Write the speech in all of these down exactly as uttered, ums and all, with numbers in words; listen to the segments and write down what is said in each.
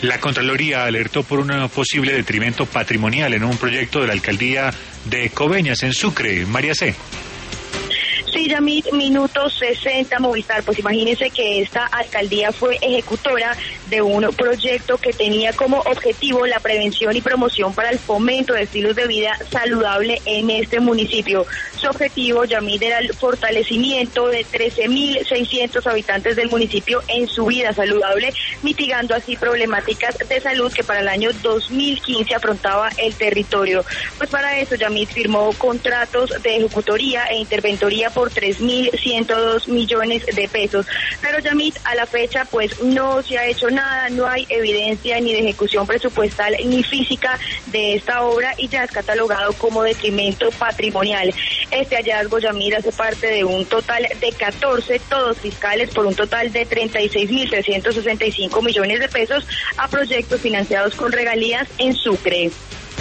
La Contraloría alertó por un posible detrimento patrimonial en un proyecto de la alcaldía de Coveñas, en Sucre. María C. Sí, Yamit, minuto sesenta, Movistar. Pues imagínense que esta alcaldía fue ejecutora de un proyecto que tenía como objetivo la prevención y promoción para el fomento de estilos de vida saludable en este municipio. Su objetivo, Yamit, era el fortalecimiento de trece mil seiscientos habitantes del municipio en su vida saludable, mitigando así problemáticas de salud que para el año dos mil quince afrontaba el territorio. Pues para eso, Yamit firmó contratos de ejecutoría e interventoría por tres mil ciento dos millones de pesos. Pero Yamit, a la fecha pues no se ha hecho nada, no hay evidencia ni de ejecución presupuestal ni física de esta obra y ya es catalogado como detrimento patrimonial. Este hallazgo, Yamit, hace parte de un total de catorce, todos fiscales, por un total de treinta y seis mil trescientos sesenta y cinco millones de pesos a proyectos financiados con regalías en Sucre.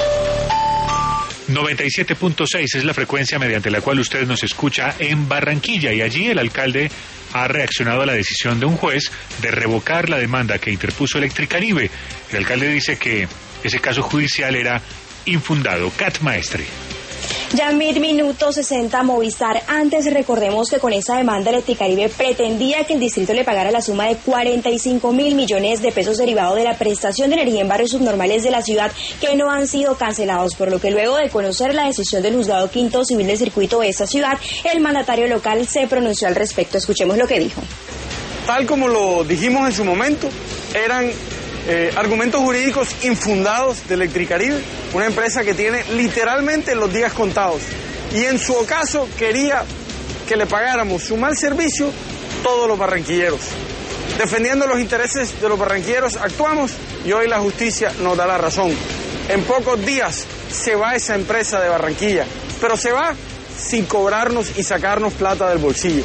noventa y siete punto seis es la frecuencia mediante la cual usted nos escucha en Barranquilla, y allí el alcalde ha reaccionado a la decisión de un juez de revocar la demanda que interpuso Electricaribe. El alcalde dice que ese caso judicial era infundado. Cat Maestre. Yamit, minuto sesenta, Movistar. Antes recordemos que con esa demanda Electricaribe pretendía que el distrito le pagara la suma de cuarenta y cinco mil millones de pesos derivado de la prestación de energía en barrios subnormales de la ciudad que no han sido cancelados, por lo que luego de conocer la decisión del juzgado quinto civil del circuito de esta ciudad, el mandatario local se pronunció al respecto. Escuchemos lo que dijo. Tal como lo dijimos en su momento, eran Eh, argumentos jurídicos infundados de Electricaribe, una empresa que tiene literalmente los días contados, y en su caso quería que le pagáramos su mal servicio todos los barranquilleros. Defendiendo los intereses de los barranquilleros actuamos, y hoy la justicia nos da la razón. En pocos días se va esa empresa de Barranquilla, pero se va sin cobrarnos y sacarnos plata del bolsillo.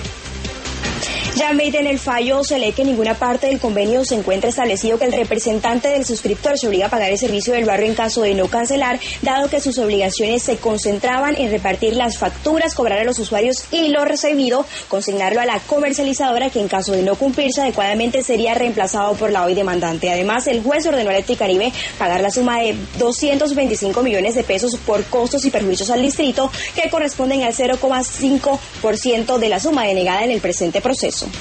Yamit, en el fallo se lee que en ninguna parte del convenio se encuentra establecido que el representante del suscriptor se obliga a pagar el servicio del barrio en caso de no cancelar, dado que sus obligaciones se concentraban en repartir las facturas, cobrar a los usuarios y lo recibido, consignarlo a la comercializadora, que en caso de no cumplirse adecuadamente sería reemplazado por la hoy demandante. Además, el juez ordenó a Electricaribe pagar la suma de doscientos veinticinco millones de pesos por costos y perjuicios al distrito, que corresponden al cero coma cinco por ciento de la suma denegada en el presente proceso.